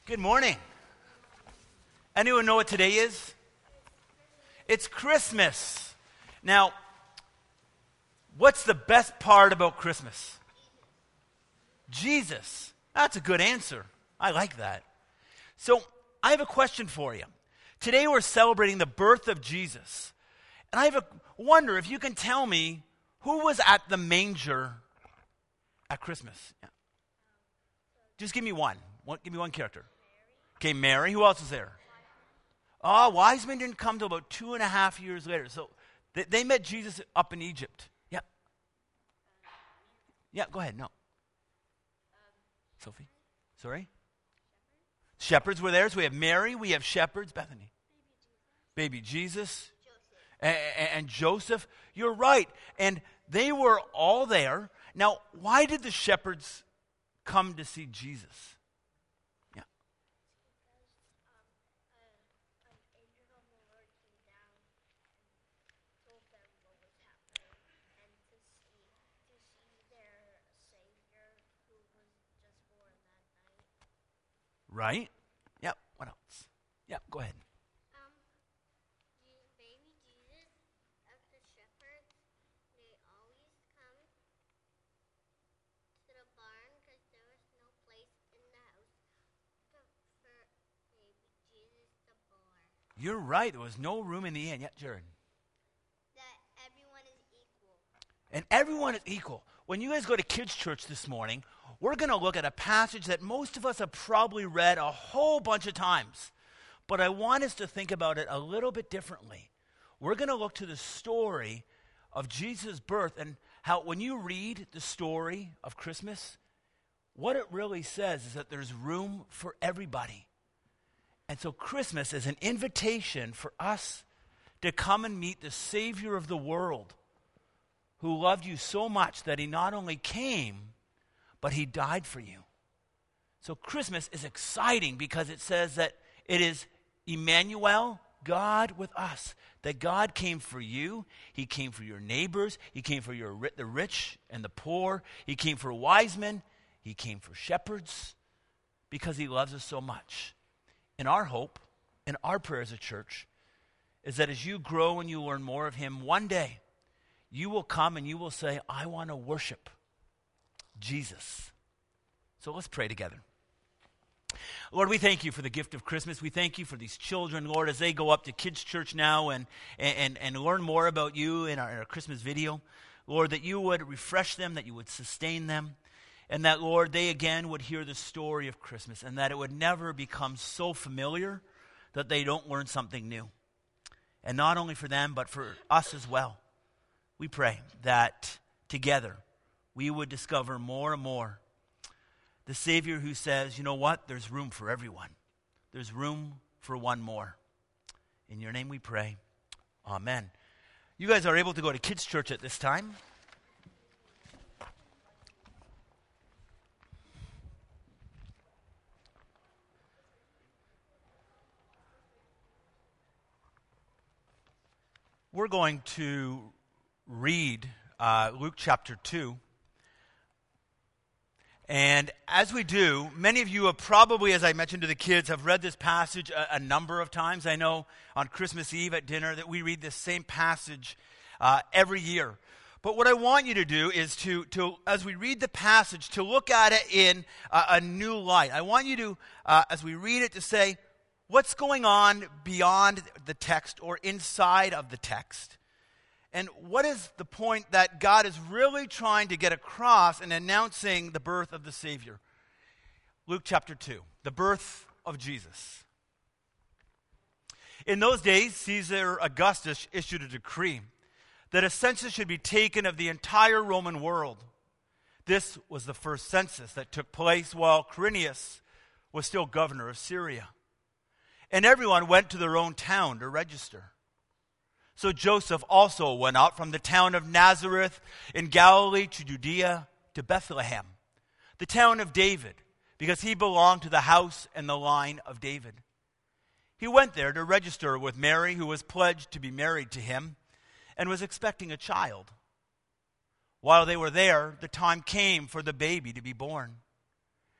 Good morning. Anyone know what today is? It's Christmas. Now, what's the best part about Christmas? Jesus. That's a good answer. I like that. So, I have a question for you. Today we're celebrating the birth of Jesus. And I wonder if you can tell me who was at the manger at Christmas. Yeah. Just give me one. Give me one character. Okay, Mary. Who else was there? Oh, wise men didn't come till about 2.5 years later. So they met Jesus up in Egypt. Yeah. Yeah, go ahead. No. Sophie? Sorry? Shepherds were there. So we have Mary, we have shepherds. Bethany. Baby Jesus. And Joseph. You're right. And they were all there. Now, why did the shepherds come to see Jesus? Yeah. An angel of the Lord came down and told them what was happening, and to see their Savior who was just born that night. Right? Yep. What else? Yep. Go ahead. Baby Jesus, of the shepherds, they always come to the barn because there was no place in the house for baby Jesus to born. You're right. There was no room in the inn. Yeah, Jared. That everyone is equal. And everyone is equal. When you guys go to kids' church this morning, we're going to look at a passage that most of us have probably read a whole bunch of times. But I want us to think about it a little bit differently. We're going to look to the story of Jesus' birth and how when you read the story of Christmas, what it really says is that there's room for everybody. And so Christmas is an invitation for us to come and meet the Savior of the world who loved you so much that he not only came, but he died for you. So Christmas is exciting because it says that it is Emmanuel, God with us. That God came for you. He came for your neighbors. He came for the rich and the poor. He came for wise men. He came for shepherds because he loves us so much. And our hope and our prayer as a church is that as you grow and you learn more of him, one day you will come and you will say, I want to worship Jesus. So let's pray together. Lord, we thank you for the gift of Christmas. We thank you for these children, Lord, as they go up to kids' church now and learn more about you in our Christmas video. Lord, that you would refresh them, that you would sustain them, and that, Lord, they again would hear the story of Christmas and that it would never become so familiar that they don't learn something new. And not only for them, but for us as well. We pray that together we would discover more and more the Savior who says, you know what? There's room for everyone. There's room for one more. In your name we pray. Amen. You guys are able to go to kids' church at this time. We're going to read Luke chapter 2. And as we do, many of you have probably, as I mentioned to the kids, have read this passage a number of times. I know on Christmas Eve at dinner that we read this same passage every year. But what I want you to do is to as we read the passage, to look at it in a new light. I want you to, as we read it, to say, what's going on beyond the text or inside of the text? And what is the point that God is really trying to get across in announcing the birth of the Savior? Luke chapter 2, the birth of Jesus. In those days, Caesar Augustus issued a decree that a census should be taken of the entire Roman world. This was the first census that took place while Quirinius was still governor of Syria. And everyone went to their own town to register. So Joseph also went out from the town of Nazareth in Galilee to Judea to Bethlehem, the town of David, because he belonged to the house and the line of David. He went there to register with Mary, who was pledged to be married to him and was expecting a child. While they were there, the time came for the baby to be born.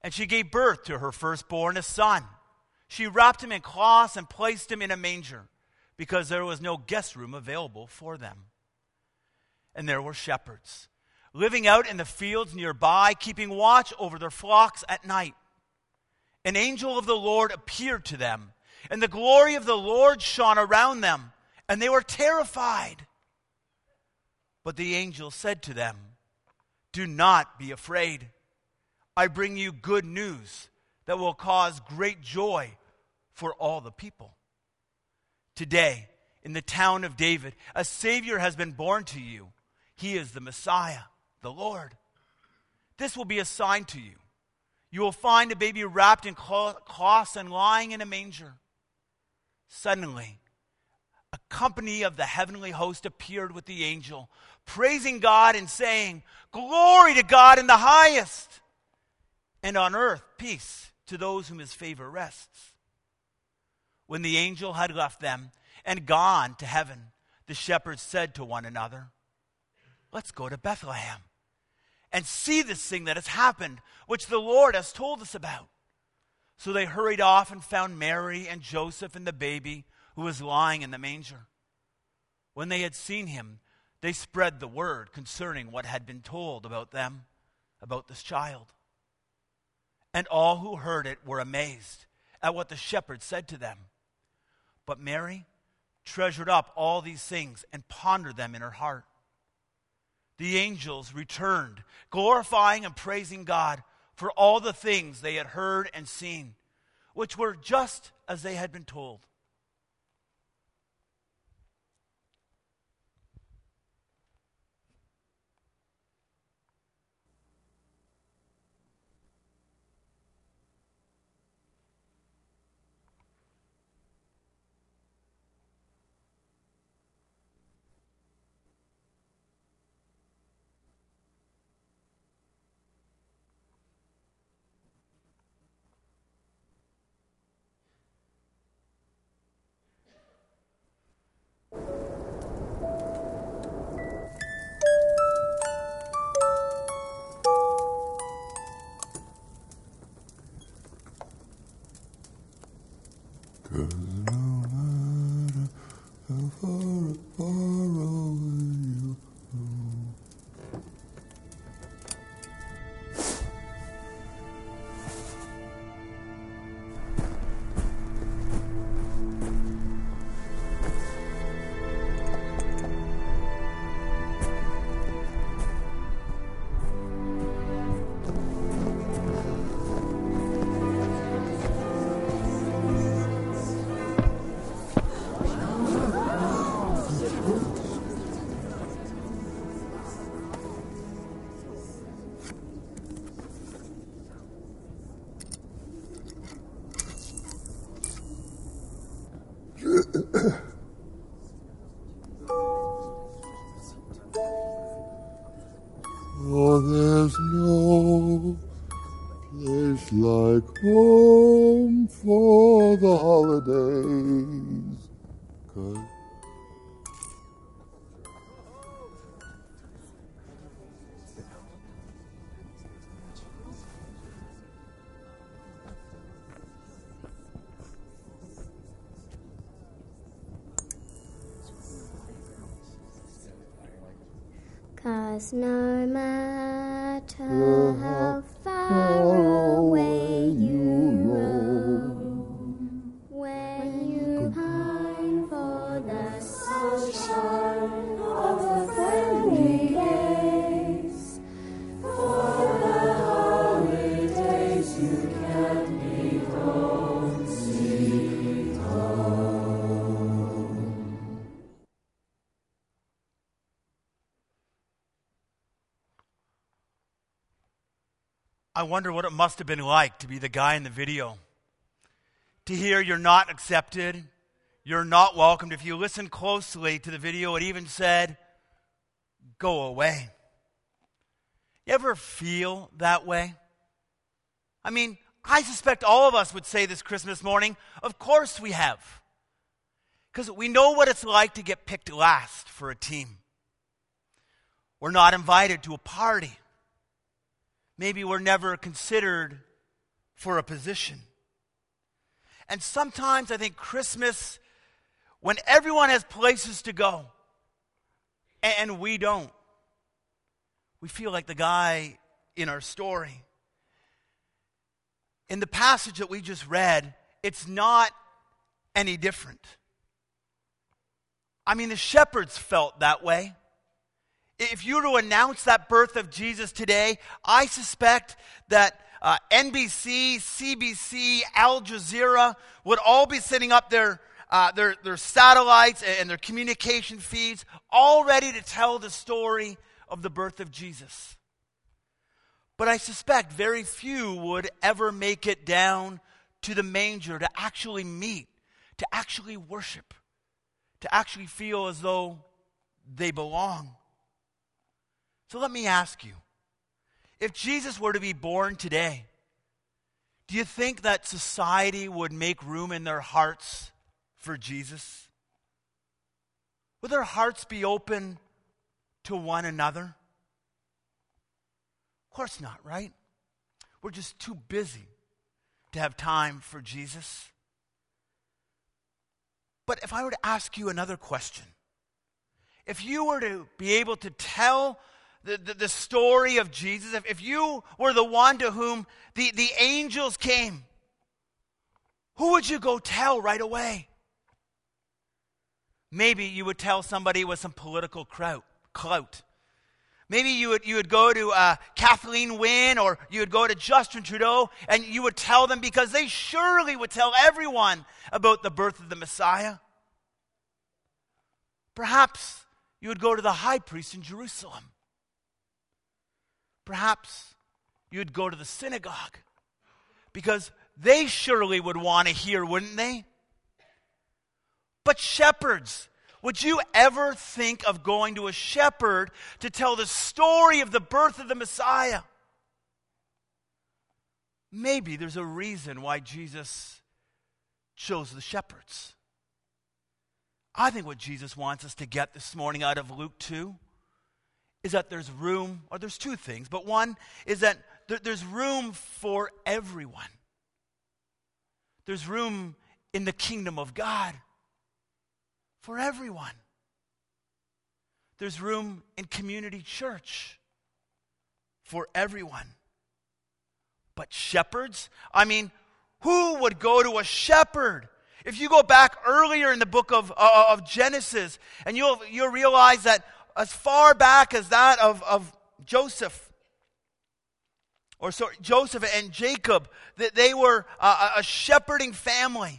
And she gave birth to her firstborn, a son. She wrapped him in cloths and placed him in a manger, because there was no guest room available for them. And there were shepherds living out in the fields nearby, keeping watch over their flocks at night. An angel of the Lord appeared to them, and the glory of the Lord shone around them, and they were terrified. But the angel said to them, "Do not be afraid. I bring you good news that will cause great joy for all the people. Today, in the town of David, a Savior has been born to you. He is the Messiah, the Lord. This will be a sign to you. You will find a baby wrapped in cloths and lying in a manger." Suddenly, a company of the heavenly host appeared with the angel, praising God and saying, "Glory to God in the highest, and on earth peace to those whom his favor rests." When the angel had left them and gone to heaven, the shepherds said to one another, "Let's go to Bethlehem and see this thing that has happened, which the Lord has told us about." So they hurried off and found Mary and Joseph and the baby who was lying in the manger. When they had seen him, they spread the word concerning what had been told about them, about this child. And all who heard it were amazed at what the shepherds said to them. But Mary treasured up all these things and pondered them in her heart. The angels returned, glorifying and praising God for all the things they had heard and seen, which were just as they had been told. Oh, there's no place like home for the holidays. 'Cause Cause no matter how far away you roam, when you pine for the sunshine of a friendly gaze, for the holidays you can't be home, sweet home. I wonder what it must have been like to be the guy in the video. To hear you're not accepted, you're not welcomed. If you listen closely to the video, it even said, "Go away." You ever feel that way? I mean, I suspect all of us would say this Christmas morning, of course we have. Because we know what it's like to get picked last for a team. We're not invited to a party. Maybe we're never considered for a position. And sometimes I think Christmas, when everyone has places to go, and we don't, we feel like the guy in our story. In the passage that we just read, it's not any different. I mean, the shepherds felt that way. If you were to announce that birth of Jesus today, I suspect that NBC, CBC, Al Jazeera would all be setting up their satellites and their communication feeds, all ready to tell the story of the birth of Jesus. But I suspect very few would ever make it down to the manger to actually meet, to actually worship, to actually feel as though they belong. So let me ask you, if Jesus were to be born today, do you think that society would make room in their hearts for Jesus? Would their hearts be open to one another? Of course not, right? We're just too busy to have time for Jesus. But if I were to ask you another question, if you were to be able to tell the story of Jesus, if you were the one to whom the angels came, who would you go tell right away? Maybe you would tell somebody with some political clout. Maybe you would go to Kathleen Wynne, or you would go to Justin Trudeau, and you would tell them, because they surely would tell everyone about the birth of the Messiah. Perhaps you would go to the high priest in Jerusalem. Perhaps you would go to the synagogue, because they surely would want to hear, wouldn't they? But shepherds, would you ever think of going to a shepherd to tell the story of the birth of the Messiah? Maybe there's a reason why Jesus chose the shepherds. I think what Jesus wants us to get this morning out of Luke 2 is that there's room, or there's two things, but one is that there's room for everyone. There's room in the kingdom of God for everyone. There's room in community church for everyone. But shepherds? I mean, who would go to a shepherd? If you go back earlier in the book of Genesis, and you'll realize that as far back as that of Joseph and Jacob, that they were a shepherding family.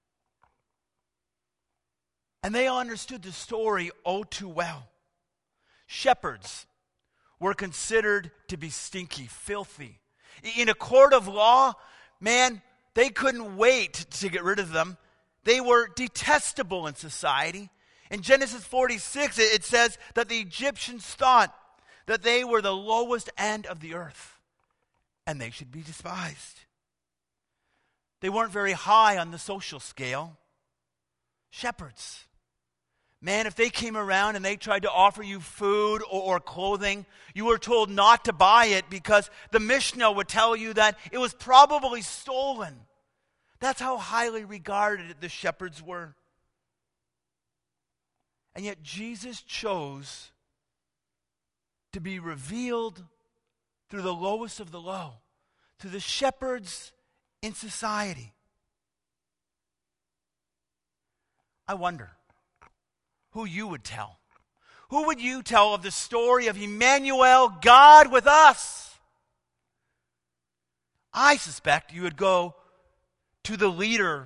And they understood the story oh too well. Shepherds were considered to be stinky, filthy. In a court of law, man, they couldn't wait to get rid of them. They were detestable in society. In Genesis 46, it says that the Egyptians thought that they were the lowest end of the earth, and they should be despised. They weren't very high on the social scale. Shepherds. Man, if they came around and they tried to offer you food or clothing, you were told not to buy it, because the Mishnah would tell you that it was probably stolen. That's how highly regarded the shepherds were. And yet Jesus chose to be revealed through the lowest of the low, to the shepherds in society. I wonder who you would tell. Who would you tell of the story of Emmanuel, God with us? I suspect you would go to the leader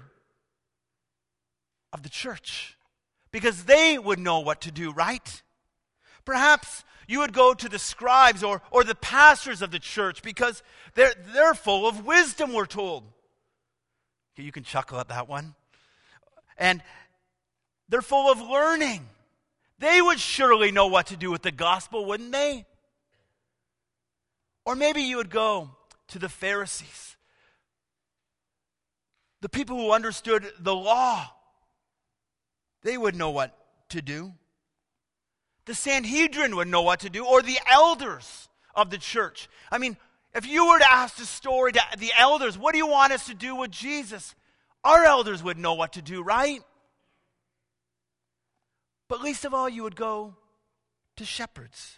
of the church, because they would know what to do, right? Perhaps you would go to the scribes or the pastors of the church, because they're full of wisdom, we're told. You can chuckle at that one. And they're full of learning. They would surely know what to do with the gospel, wouldn't they? Or maybe you would go to the Pharisees, the people who understood the law. They would know what to do. The Sanhedrin would know what to do, or the elders of the church. I mean, If you were to ask the story to the elders, what do you want us to do with Jesus? Our elders would know what to do, right? But least of all, you would go to shepherds.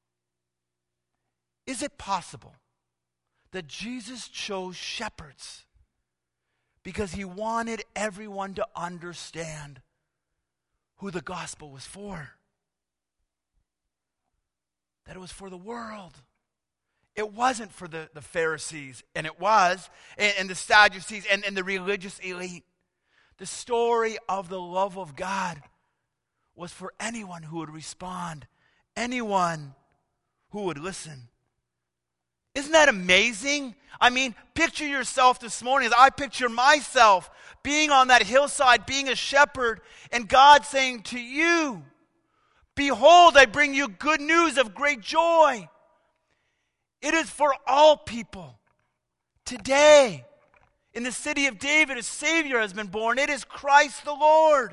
Is it possible that Jesus chose shepherds because he wanted everyone to understand who the gospel was for? That it was for the world. It wasn't for the Pharisees, and it was, and the Sadducees, and the religious elite. The story of the love of God was for anyone who would respond, anyone who would listen. Isn't that amazing? I mean, picture yourself this morning as I picture myself being on that hillside, being a shepherd, and God saying to you, behold, I bring you good news of great joy. It is for all people. Today, in the city of David, a Savior has been born. It is Christ the Lord.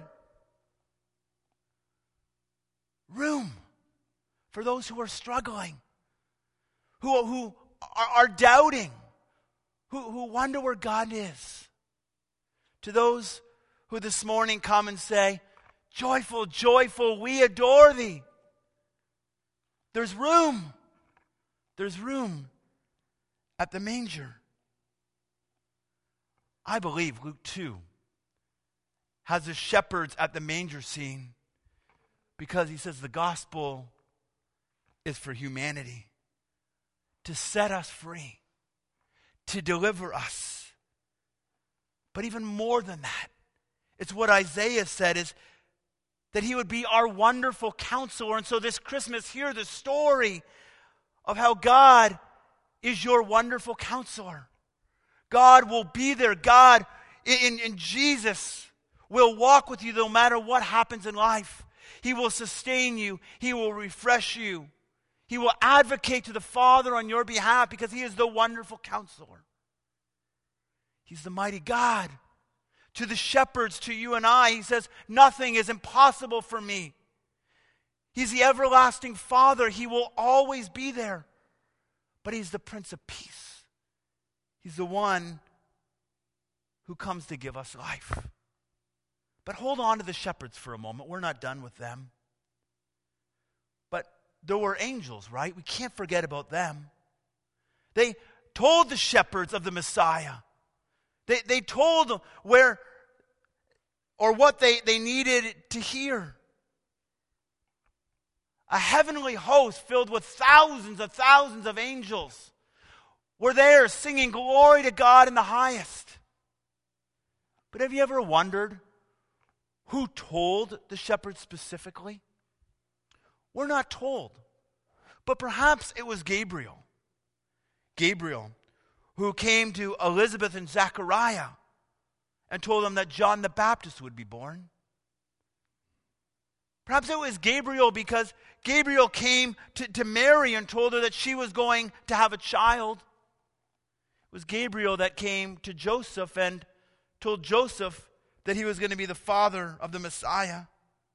Room for those who are struggling, who are doubting, who wonder where God is. To those who this morning come and say, joyful, joyful, we adore thee. There's room. There's room at the manger. I believe Luke 2 has the shepherds at the manger scene because he says the gospel is for humanity, to set us free, to deliver us. But even more than that, it's what Isaiah said, is that he would be our wonderful counselor. And so this Christmas, hear the story of how God is your wonderful counselor. God will be there. God in Jesus will walk with you no matter what happens in life. He will sustain you. He will refresh you. He will advocate to the Father on your behalf because he is the wonderful counselor. He's the mighty God. To the shepherds, to you and I, he says, nothing is impossible for me. He's the everlasting Father. He will always be there. But he's the Prince of Peace. He's the one who comes to give us life. But hold on to the shepherds for a moment. We're not done with them. But there were angels, right? We can't forget about them. They told the shepherds of the Messiah. They told them where or what they needed to hear. A heavenly host filled with thousands of angels were there singing glory to God in the highest. But have you ever wondered who told the shepherds specifically? We're not told. But perhaps it was Gabriel. Gabriel, who came to Elizabeth and Zechariah and told them that John the Baptist would be born. Perhaps it was Gabriel because Gabriel came to Mary and told her that she was going to have a child. It was Gabriel that came to Joseph and told Joseph that he was going to be the father of the Messiah.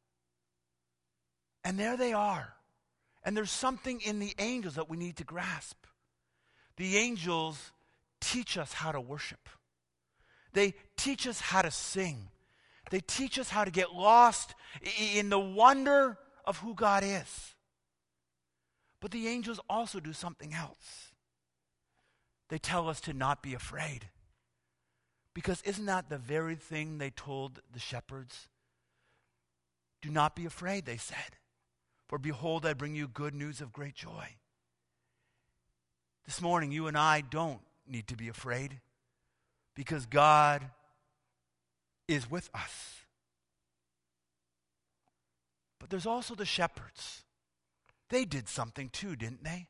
And there they are. And there's something in the angels that we need to grasp. The angels teach us how to worship. They teach us how to sing. They teach us how to get lost in the wonder of who God is. But the angels also do something else. They tell us to not be afraid. Because isn't that the very thing they told the shepherds? Do not be afraid, they said. For behold, I bring you good news of great joy. This morning, you and I don't need to be afraid because God is with us. But there's also the shepherds. They did something too, didn't they?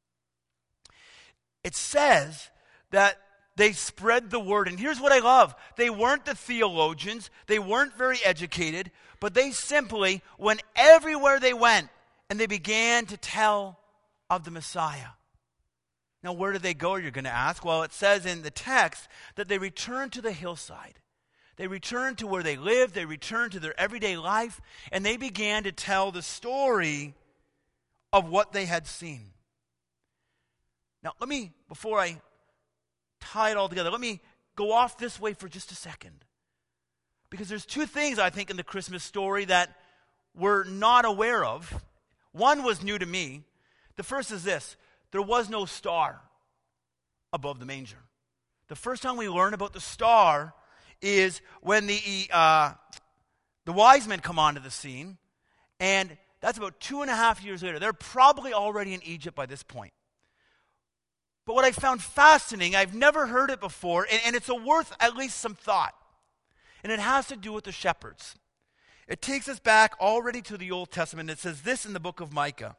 It says that they spread the word. And here's what I love. They weren't the theologians. They weren't very educated. But they simply went everywhere they went and they began to tell of the Messiah. Now, where did they go, you're going to ask? Well, it says in the text that they returned to the hillside. They returned to where they lived. They returned to their everyday life. And they began to tell the story of what they had seen. Now, before I tie it all together, let me go off this way for just a second. Because there's two things, I think, in the Christmas story that we're not aware of. One was new to me. The first is this: there was no star above the manger. The first time we learn about the star is when the wise men come onto the scene, and that's about 2.5 years later. They're probably already in Egypt by this point. But what I found fascinating, I've never heard it before, and it's worth at least some thought. And it has to do with the shepherds. It takes us back already to the Old Testament. It says this in the book of Micah.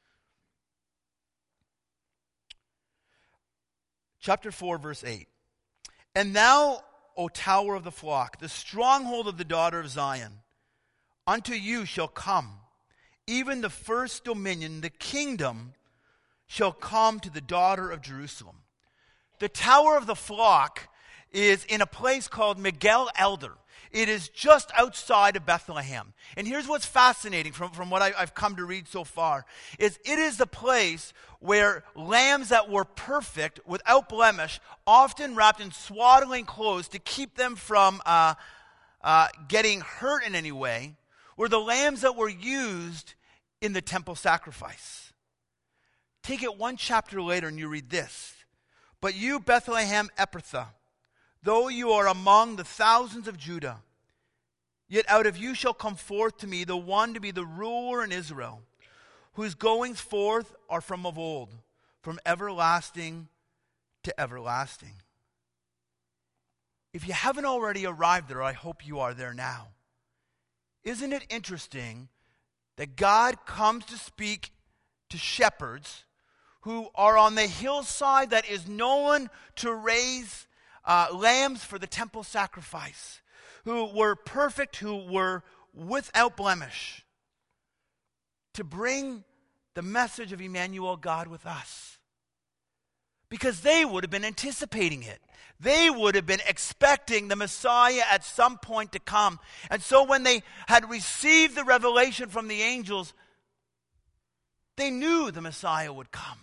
Chapter 4, verse 8. And thou, O tower of the flock, the stronghold of the daughter of Zion, unto you shall come, even the first dominion, the kingdom shall come to the daughter of Jerusalem. The tower of the flock is in a place called Migdal Eder. It is just outside of Bethlehem. And here's what's fascinating from what I've come to read so far, is it is the place where lambs that were perfect, without blemish, often wrapped in swaddling clothes to keep them from getting hurt in any way, were the lambs that were used in the temple sacrifice. Take it one chapter later and you read this. But you, Bethlehem Ephrathah, though you are among the thousands of Judah, yet out of you shall come forth to me the one to be the ruler in Israel, whose goings forth are from of old, from everlasting to everlasting. If you haven't already arrived there, I hope you are there now. Isn't it interesting that God comes to speak to shepherds who are on the hillside that is known to raise lambs for the temple sacrifice, who were perfect, who were without blemish, to bring the message of Emmanuel, God with us. Because they would have been anticipating it. They would have been expecting the Messiah at some point to come. And so when they had received the revelation from the angels, they knew the Messiah would come.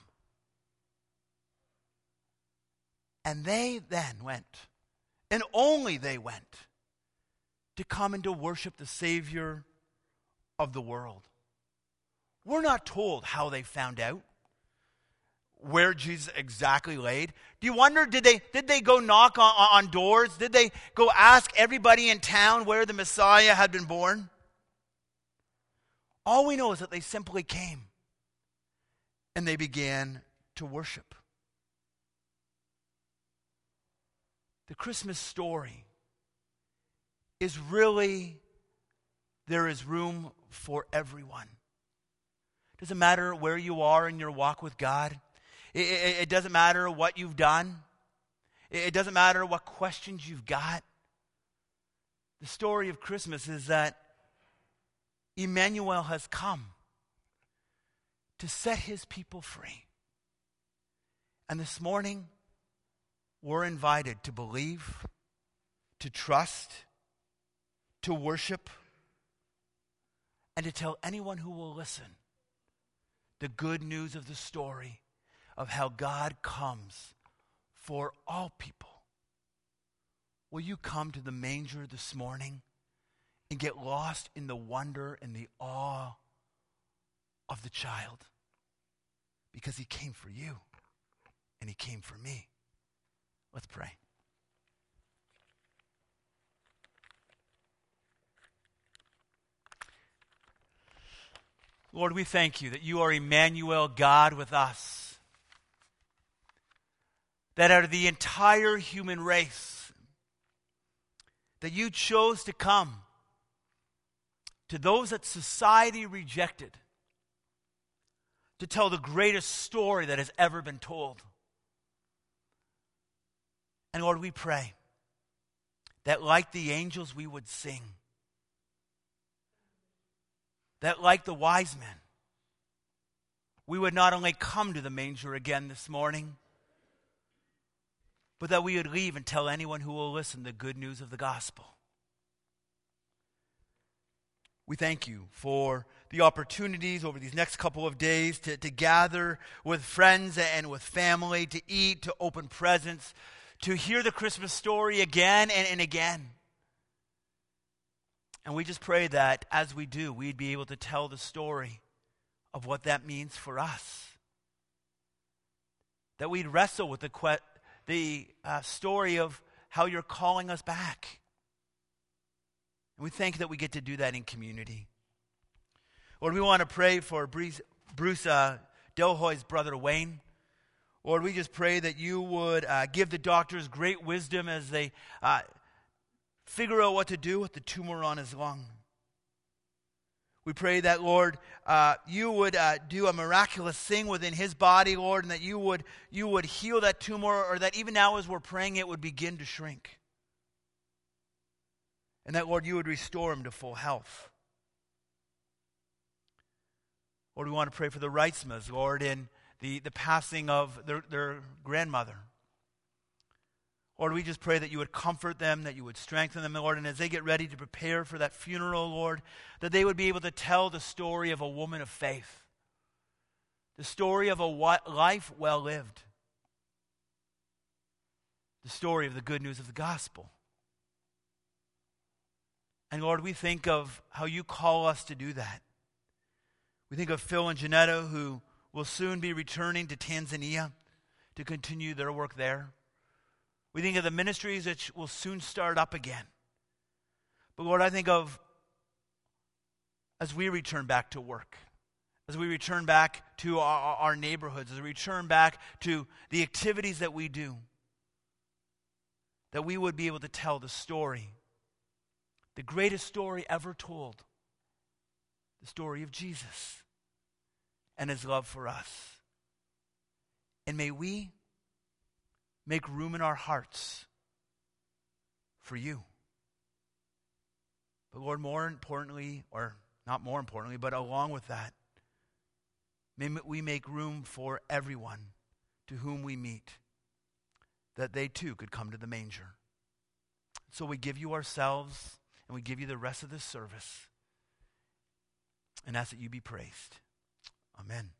And they then went, and only they went, to come and to worship the Savior of the world. We're not told how they found out where Jesus exactly laid. Do you wonder, did they go knock on doors? Did they go ask everybody in town where the Messiah had been born? All we know is that they simply came and they began to worship. The Christmas story is really, there is room for everyone. It doesn't matter where you are in your walk with God. It doesn't matter what you've done. It doesn't matter what questions you've got. The story of Christmas is that Emmanuel has come to set his people free. And this morning, we're invited to believe, to trust, to worship, and to tell anyone who will listen the good news of the story of how God comes for all people. Will you come to the manger this morning and get lost in the wonder and the awe of the child? Because he came for you and he came for me. Let's pray. Lord, we thank you that you are Emmanuel, God with us. That out of the entire human race, that you chose to come to those that society rejected, to tell the greatest story that has ever been told. And Lord, we pray that like the angels we would sing, that like the wise men, we would not only come to the manger again this morning, but that we would leave and tell anyone who will listen the good news of the gospel. We thank you for the opportunities over these next couple of days to gather with friends and with family, to eat, to open presents, to hear the Christmas story again and again. And we just pray that as we do, we'd be able to tell the story of what that means for us. That we'd wrestle with the story of how you're calling us back. And we thank that we get to do that in community. Lord, we want to pray for Bruce Delhoy's brother Wayne. Lord, we just pray that you would give the doctors great wisdom as they figure out what to do with the tumor on his lung. We pray that, Lord, you would do a miraculous thing within his body, Lord, and that you would heal that tumor, or that even now as we're praying, it would begin to shrink. And that, Lord, you would restore him to full health. Lord, we want to pray for the Reitzmas, Lord, in the passing of their grandmother. Lord, we just pray that you would comfort them, that you would strengthen them, Lord, and as they get ready to prepare for that funeral, Lord, that they would be able to tell the story of a woman of faith, the story of a life well lived, the story of the good news of the gospel. And Lord, we think of how you call us to do that. We think of Phil and Janetta, who will soon be returning to Tanzania to continue their work there. We think of the ministries that will soon start up again. But Lord, I think of as we return back to work, as we return back to our neighborhoods, as we return back to the activities that we do, that we would be able to tell the story, the greatest story ever told, the story of Jesus and his love for us. And may we make room in our hearts for you. But Lord, more importantly, or not more importantly, but along with that, may we make room for everyone to whom we meet, that they too could come to the manger. So we give you ourselves, and we give you the rest of this service, and ask that you be praised. Amen.